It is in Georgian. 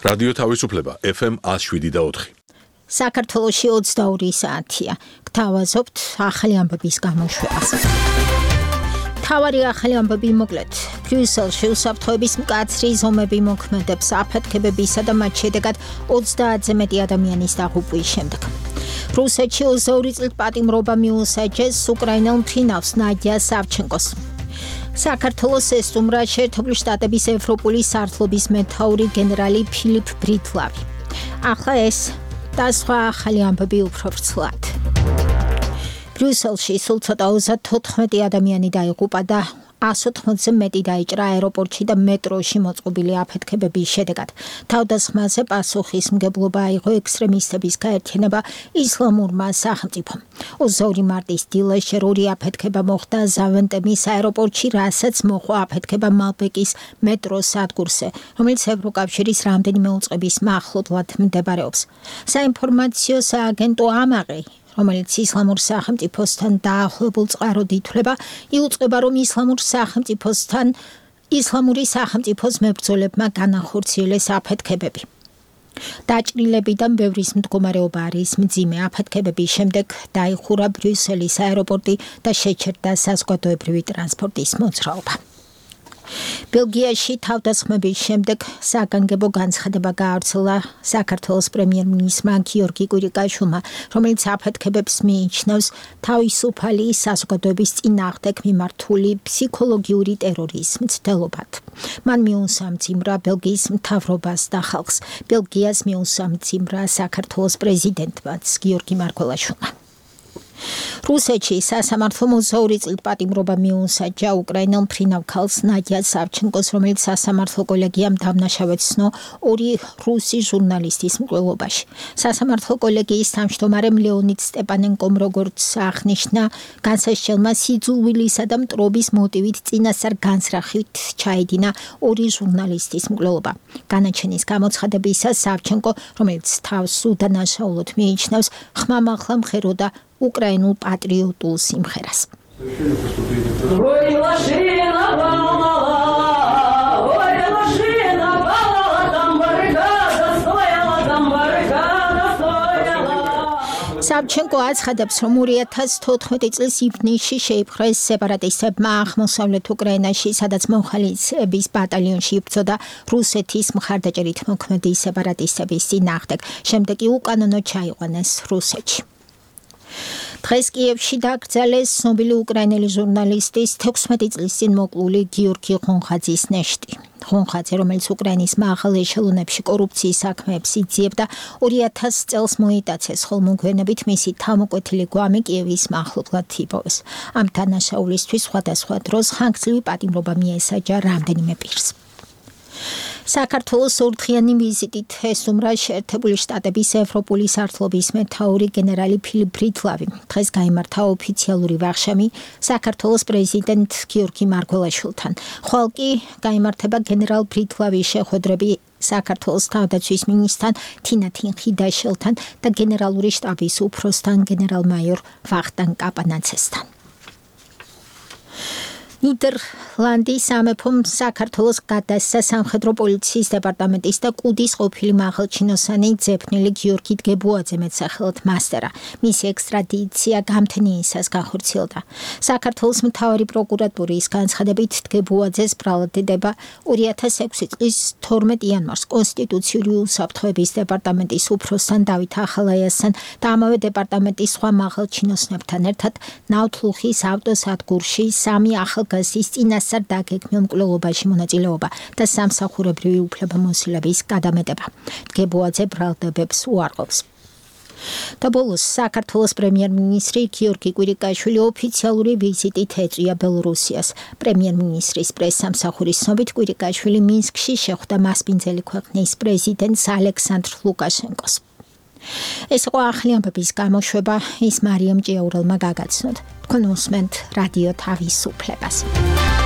რადიო თავისუფლება FM 107.4. საქართველოში 22 საათია. გთავაზობთ ახალი ამბების გამოშვებას. თავარი ახალი ამბები მოკლედ. ბრიუსელში უსაფრთხოების მკაცრი ზომები მოქმედებს აფეთქებებისა და მათ შედეგად 30-ზე მეტი ადამიანის დაღუპვის შემდეგ. რუსეთში 22 წლით პატიმრობა მიუსაჯეს უკრაინელ მფრინავს ნადია სავჩენკოს. საქართველოს ესტუმრა შეერთებული შტატების ევროპული სარდლობის მეთაური გენერალი ფილიპ ბრიტლავი. ახლა ეს და სხვა ახალი ამბები უფრო ვრცლად. ბრიუსელში სულ ცოტა 34 ადამიანი დაიღუპა და 180-ზე მეტი დაიჭრა აეროპორტში და მეტროში მოწყობილი აფეთქებების შედეგად. თავდასხმაზე პასუხისმგებლობა აიღო ექსტრემისტების გაერთიანება ისლამურმა სახელმწიფომ. 22 მარტის დილას შერეული აფეთქება მოხდა ზავენტემის აეროპორტში, რასაც მოჰყვა აფეთქება მალბეკის მეტროს სადგურზე, რომელიც ევროკავშირის რამდენიმე უწყების მახლობლად მდებარეობს. საინფორმაციო სააგენტო ამაყი, რომელიც ისლამურ სახელმწიფოსთან დაახლოებულ წყაროდ ითვლება, იუწყება, რომ ისლამური სახელმწიფოს მებრძოლებმა განახორციელეს აფეთქებები. დაჭრილებიდან ბევრის მდგომარეობა არის მძიმე. აფეთქებების შემდეგ დაიხურა ბრიუსელის აეროპორტი და შეჩერდა საზოგადოებრივი ტრანსპორტის მოძრაობა. ბელგიაში თავდასხმების შემდეგ საგანგებო განცხადება გაავრცელა საქართველოს პრემიერ-მინისტრმა გიორგი კვირიკაშვილმა, რომელიც აფეთქებებს მიიჩნევს თავისუფალი საზოგადოების წინააღმდეგ მიმართული ფსიქოლოგიური ტერორის მცდელობად. მან მიუსამძიმრა ბელგიის მთავრობას და ხალხს. ბელგიას მიუსამძიმრა საქართველოს პრეზიდენტმაც გიორგი მარგველაშვილმა. რუსეთში სასამართლომ 22 წლით პატიმრობა მიუსაჯა უკრაინელ მფრინავ ქალს ნადია სავჩენკოს, რომელიც სასამართლო კოლეგიამ დამნაშავედ ცნო 2 რუსი ჟურნალისტის მკვლელობაში. სასამართლო კოლეგიის თავმჯდომარემ ლეონიდ სტეპანენკომ, როგორც აღნიშნა, განსასჯელმა სიძულვილისა და მტრობის მოტივით წინასწარ განსრახით ჩაედინა 2 ჟურნალისტის მკვლელობა. განაჩენის გამოცხადებისას სავჩენკო, რომელიც თავს უდანაშაულოდ მიიჩნევს, ხმამაღლა მღეროდა უკრაინულ პატრიოტულ სიმღერას. სავჩენკო აცხადებს, რომ 2014 წლის ივნისში შეიპყრეს სეპარატისტებმა აღმოსავლეთ უკრაინაში, სადაც მოხალისეების ბატალიონში იბრძოდა რუსეთის მხარდაჭერით მოქმედი სეპარატისტების წინააღმდეგ. შემდეგ კი უკანონო ჩაიყვანეს რუსეთში. დღეს კიევში დაკრძალეს ცნობილი უკრაინელი ჟურნალისტის 16 წლის წინ მოკლული გიორგი ხონხაძის ნეშტი. ხონხაძე, რომელიც უკრაინის მაღალ ეშელონებში კორუფციის საქმეებს იძიებდა, 2000 წელს მოიტაცეს, ხოლო მოგვიანებით მისი თავმოკვეთილი გვამი კიევის მახლობლად იპოვეს. ამ დანაშაულისთვის სხვადასხვა დროს ხანგრძლივი პატიმრობა მიესაჯა რამდენიმე პირს. საქართველოს ორდღიანი ვიზიტით ესტუმრა შეერთებული შტატების ევროპული სარდლობის მეთაური გენერალი ფილიპ ბრიტლავი. დღეს გაიმართა ოფიციალური ვახშამი საქართველოს პრეზიდენტ გიორგი მარგველაშვილთან. ხვალ კი გაიმართება გენერალ ბრიტლავის შეხვედრები საქართველოს თავდაცვის მინისტრთან თინათინ ხიდაშელთან და გენერალური შტაბის უფროსთან გენერალ-მაიორ ვახტანგ კაპანაცესთან. ნიდერლანდის სამეფომ საქართველოს გადასცა სამხედრო პოლიციის დეპარტამენტის და კუდის ყოფილი მაღალჩინოსანი ძებნილი გიორგი დგებუაძე მეტსახელად მასტერა. მისი ექსტრადიცია გამთენიისას განხორციელდა. საქართველოს მთავარი პროკურატურის განცხადებით დგებუაძეს ბრალდება 2006 წლის 12 იანვარს კონსტიტუციური უსაფრთხოების დეპარტამენტის უფროსთან დავით ახალაიასთან და ამავე დეპარტამენტის სხვა მაღალჩინოსნებთან ერთად ნავთლუხის ავტოსადგურში 3 ახალგაზრდის წინასწარ დაგეგმილ მკვლელობაში მონაწილეობა და სამსახურებრივი უფლებამოსილების გადამეტება. დგებუაძე ბრალდებებს უარყოფს. და ბოლოს საქართველოს პრემიერ-მინისტრი გიორგი კვირიკაშვილი ოფიციალური ვიზიტით ეწვია ბელორუსიას. პრემიერ-მინისტრის პრესსამსახურის ცნობით, კვირიკაშვილი მინსკში შეხვდა მასპინძელი ქვეყნის პრეზიდენტს ალექსანდრ ლუკაშენკოს. ეს იყო ახალი ამბების გამოშვება, ის მარიამ ჭიაურელმა გაგაცნოთ. თქვენ უსმენთ რადიო თავისუფლებას.